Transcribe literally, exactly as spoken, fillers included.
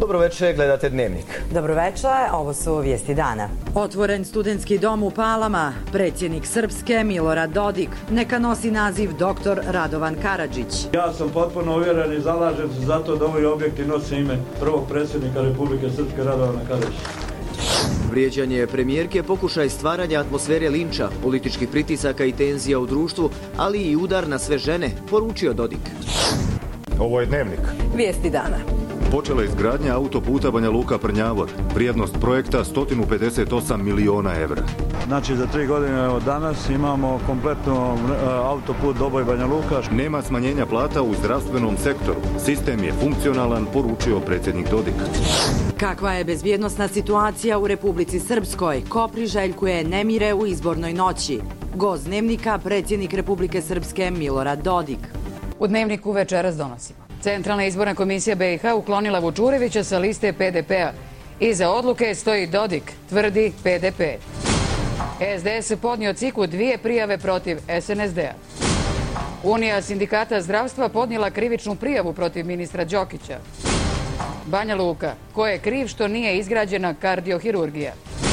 Dobroveče, gledate Dnevnik. Dobroveče, ovo su vijesti dana. Otvoren studentski dom u Palama. Predsjednik Srpske Milorad Dodik. Neka nosi naziv doktor Radovan Karadžić. Ja sam potpuno uvjeren i zalažem se za to da ovi objekti nose ime prvog predsjednika Republike Srpske Radovana Karadžića. Vrijeđanje premijerke, pokušaj stvaranja atmosfere linča, političkih pritisaka i tenzija u društvu, ali i udar na sve žene, poručio Dodik. Ovo je Dnevnik. Vijesti dana. Počela je izgradnja autoputa Banja Luka-Prnjavor. Vrijednost projekta sto pedeset osam miliona evra. Znači za tri godine od danas imamo kompletno autoput Doboj-Banja Luka. Nema smanjenja plata u zdravstvenom sektoru. Sistem je funkcionalan, poručio predsjednik Dodik. Kakva je bezbjednosna situacija u Republici Srpskoj? Ko priželjkuje nemire u izbornoj noći? Gost Dnevnika, predsjednik Republike Srpske Milorad Dodik. U Dnevniku večeras donosimo. Centralna izborna komisija B i H uklonila Vučurevića sa liste P D P-a. Iza odluke stoji Dodik, tvrdi P D P. S D S podnio ciku dvije prijave protiv S N S D-a. Unija sindikata zdravstva podnijela krivičnu prijavu protiv ministra Đokića. Banja Luka, ko je kriv što nije izgrađena kardiohirurgija?